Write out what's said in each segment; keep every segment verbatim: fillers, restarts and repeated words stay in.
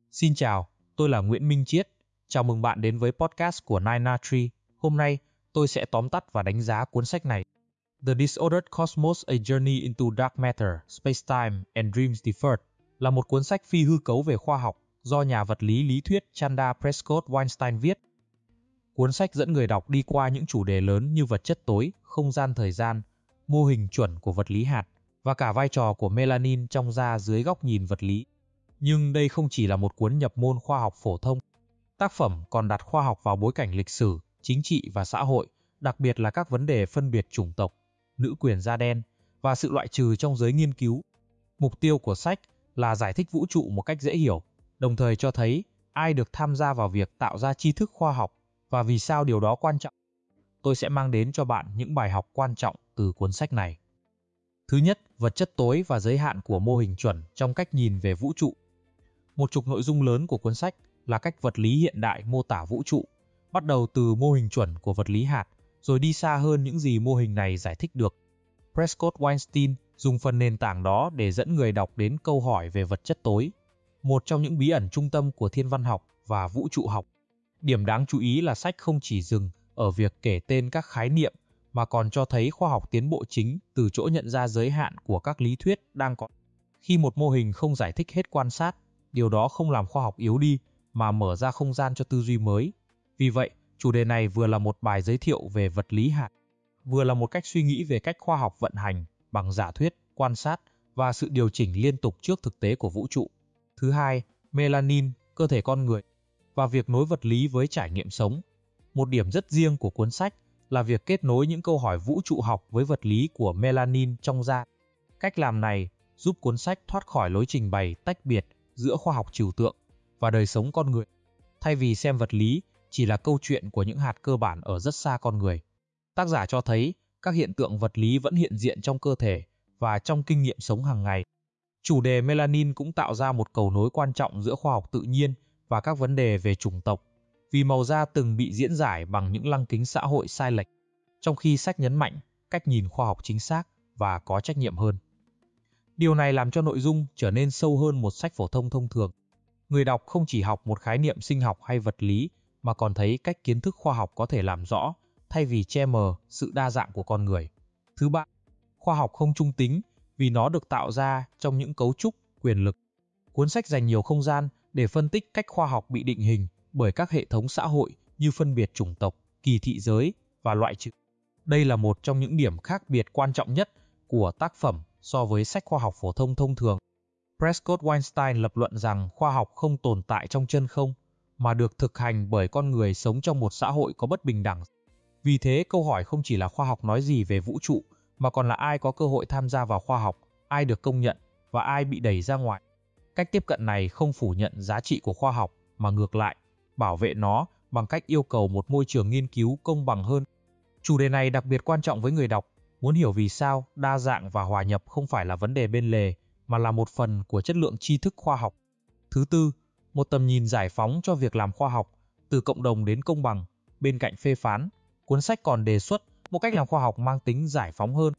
Xin chào, tôi là Nguyễn Minh Chiết. Chào mừng bạn đến với podcast của Nine Na Tree. Hôm nay, tôi sẽ tóm tắt và đánh giá cuốn sách này. The Disordered Cosmos: A Journey into Dark Matter, Space-Time and Dreams Deferred là một cuốn sách phi hư cấu về khoa học do nhà vật lý lý thuyết Chanda Prescott Weinstein viết. Cuốn sách dẫn người đọc đi qua những chủ đề lớn như vật chất tối, không gian thời gian, mô hình chuẩn của vật lý hạt và cả vai trò của melanin trong da dưới góc nhìn vật lý. Nhưng đây không chỉ là một cuốn nhập môn khoa học phổ thông. Tác phẩm còn đặt khoa học vào bối cảnh lịch sử, chính trị và xã hội, đặc biệt là các vấn đề phân biệt chủng tộc, nữ quyền da đen và sự loại trừ trong giới nghiên cứu. Mục tiêu của sách là giải thích vũ trụ một cách dễ hiểu, đồng thời cho thấy ai được tham gia vào việc tạo ra tri thức khoa học và vì sao điều đó quan trọng. Tôi sẽ mang đến cho bạn những bài học quan trọng từ cuốn sách này. Thứ nhất, vật chất tối và giới hạn của mô hình chuẩn trong cách nhìn về vũ trụ. Một trục nội dung lớn của cuốn sách là cách vật lý hiện đại mô tả vũ trụ, bắt đầu từ mô hình chuẩn của vật lý hạt, rồi đi xa hơn những gì mô hình này giải thích được. Prescott Weinstein dùng phần nền tảng đó để dẫn người đọc đến câu hỏi về vật chất tối, một trong những bí ẩn trung tâm của thiên văn học và vũ trụ học. Điểm đáng chú ý là sách không chỉ dừng ở việc kể tên các khái niệm, mà còn cho thấy khoa học tiến bộ chính từ chỗ nhận ra giới hạn của các lý thuyết đang có. Khi một mô hình không giải thích hết quan sát, điều đó không làm khoa học yếu đi, mà mở ra không gian cho tư duy mới. Vì vậy, chủ đề này vừa là một bài giới thiệu về vật lý hạt, vừa là một cách suy nghĩ về cách khoa học vận hành bằng giả thuyết, quan sát và sự điều chỉnh liên tục trước thực tế của vũ trụ. Thứ hai, melanin, cơ thể con người và việc nối vật lý với trải nghiệm sống. Một điểm rất riêng của cuốn sách là việc kết nối những câu hỏi vũ trụ học với vật lý của melanin trong da. Cách làm này giúp cuốn sách thoát khỏi lối trình bày tách biệt giữa khoa học trừu tượng và đời sống con người, thay vì xem vật lý chỉ là câu chuyện của những hạt cơ bản ở rất xa con người. Tác giả cho thấy các hiện tượng vật lý vẫn hiện diện trong cơ thể và trong kinh nghiệm sống hàng ngày. Chủ đề melanin cũng tạo ra một cầu nối quan trọng giữa khoa học tự nhiên và các vấn đề về chủng tộc, vì màu da từng bị diễn giải bằng những lăng kính xã hội sai lệch, trong khi sách nhấn mạnh cách nhìn khoa học chính xác và có trách nhiệm hơn. Điều này làm cho nội dung trở nên sâu hơn một sách phổ thông thông thường. Người đọc không chỉ học một khái niệm sinh học hay vật lý, mà còn thấy cách kiến thức khoa học có thể làm rõ, thay vì che mờ sự đa dạng của con người. Thứ ba, khoa học không trung tính, vì nó được tạo ra trong những cấu trúc, quyền lực. Cuốn sách dành nhiều không gian để phân tích cách khoa học bị định hình bởi các hệ thống xã hội như phân biệt chủng tộc, kỳ thị giới và loại trừ. Đây là một trong những điểm khác biệt quan trọng nhất của tác phẩm so với sách khoa học phổ thông thông thường. Prescott Weinstein lập luận rằng khoa học không tồn tại trong chân không, mà được thực hành bởi con người sống trong một xã hội có bất bình đẳng. Vì thế, câu hỏi không chỉ là khoa học nói gì về vũ trụ, mà còn là ai có cơ hội tham gia vào khoa học, ai được công nhận và ai bị đẩy ra ngoài. Cách tiếp cận này không phủ nhận giá trị của khoa học, mà ngược lại, bảo vệ nó bằng cách yêu cầu một môi trường nghiên cứu công bằng hơn. Chủ đề này đặc biệt quan trọng với người đọc, muốn hiểu vì sao đa dạng và hòa nhập không phải là vấn đề bên lề, mà là một phần của chất lượng tri thức khoa học. Thứ tư, một tầm nhìn giải phóng cho việc làm khoa học, từ cộng đồng đến công bằng. Bên cạnh phê phán, cuốn sách còn đề xuất một cách làm khoa học mang tính giải phóng hơn.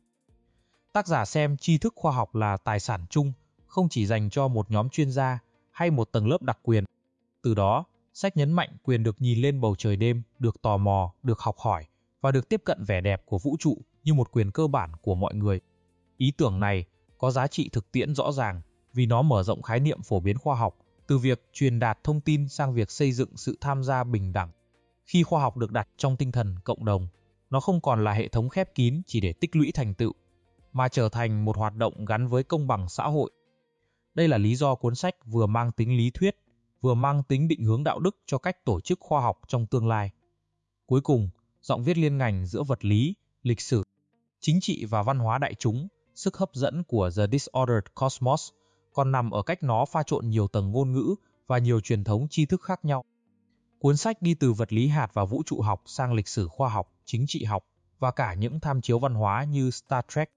Tác giả xem tri thức khoa học là tài sản chung, không chỉ dành cho một nhóm chuyên gia hay một tầng lớp đặc quyền. Từ đó, sách nhấn mạnh quyền được nhìn lên bầu trời đêm, được tò mò, được học hỏi và được tiếp cận vẻ đẹp của vũ trụ như một quyền cơ bản của mọi người. Ý tưởng này có giá trị thực tiễn rõ ràng vì nó mở rộng khái niệm phổ biến khoa học từ việc truyền đạt thông tin sang việc xây dựng sự tham gia bình đẳng. Khi khoa học được đặt trong tinh thần cộng đồng, nó không còn là hệ thống khép kín chỉ để tích lũy thành tựu, mà trở thành một hoạt động gắn với công bằng xã hội. Đây là lý do cuốn sách vừa mang tính lý thuyết, vừa mang tính định hướng đạo đức cho cách tổ chức khoa học trong tương lai. Cuối cùng, giọng viết liên ngành giữa vật lý, lịch sử, chính trị và văn hóa đại chúng, sức hấp dẫn của The Disordered Cosmos còn nằm ở cách nó pha trộn nhiều tầng ngôn ngữ và nhiều truyền thống tri thức khác nhau. Cuốn sách đi từ vật lý hạt và vũ trụ học sang lịch sử khoa học, chính trị học và cả những tham chiếu văn hóa như Star Trek.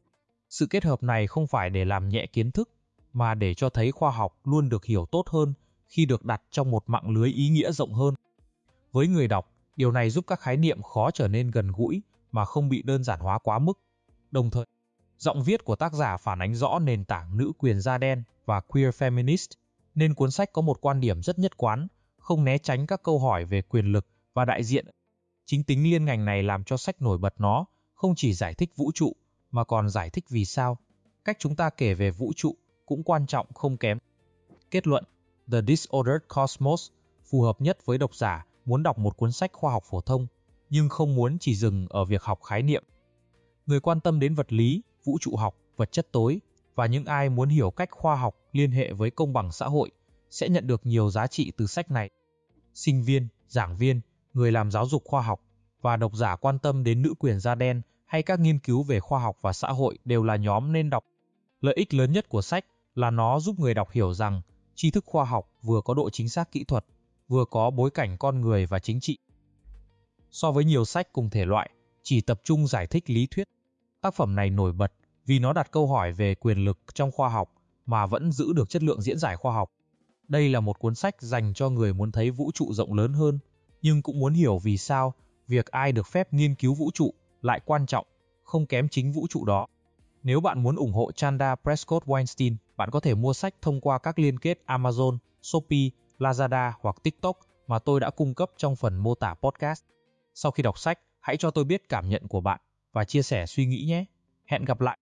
Sự kết hợp này không phải để làm nhẹ kiến thức, mà để cho thấy khoa học luôn được hiểu tốt hơn khi được đặt trong một mạng lưới ý nghĩa rộng hơn. Với người đọc, điều này giúp các khái niệm khó trở nên gần gũi mà không bị đơn giản hóa quá mức. Đồng thời, giọng viết của tác giả phản ánh rõ nền tảng nữ quyền da đen và queer feminist, nên cuốn sách có một quan điểm rất nhất quán, không né tránh các câu hỏi về quyền lực và đại diện. Chính tính liên ngành này làm cho sách nổi bật. Nó không chỉ giải thích vũ trụ, mà còn giải thích vì sao cách chúng ta kể về vũ trụ cũng quan trọng không kém. Kết luận, The Disordered Cosmos phù hợp nhất với độc giả muốn đọc một cuốn sách khoa học phổ thông, nhưng không muốn chỉ dừng ở việc học khái niệm. Người quan tâm đến vật lý, vũ trụ học, vật chất tối, và những ai muốn hiểu cách khoa học liên hệ với công bằng xã hội sẽ nhận được nhiều giá trị từ sách này. Sinh viên, giảng viên, người làm giáo dục khoa học và độc giả quan tâm đến nữ quyền da đen hay các nghiên cứu về khoa học và xã hội đều là nhóm nên đọc. Lợi ích lớn nhất của sách là nó giúp người đọc hiểu rằng tri thức khoa học vừa có độ chính xác kỹ thuật, vừa có bối cảnh con người và chính trị. So với nhiều sách cùng thể loại, chỉ tập trung giải thích lý thuyết, tác phẩm này nổi bật vì nó đặt câu hỏi về quyền lực trong khoa học mà vẫn giữ được chất lượng diễn giải khoa học. Đây là một cuốn sách dành cho người muốn thấy vũ trụ rộng lớn hơn, nhưng cũng muốn hiểu vì sao việc ai được phép nghiên cứu vũ trụ lại quan trọng, không kém chính vũ trụ đó. Nếu bạn muốn ủng hộ Chanda Prescott Weinstein, bạn có thể mua sách thông qua các liên kết Amazon, Shopee, Lazada hoặc TikTok mà tôi đã cung cấp trong phần mô tả podcast. Sau khi đọc sách, hãy cho tôi biết cảm nhận của bạn và chia sẻ suy nghĩ nhé. Hẹn gặp lại!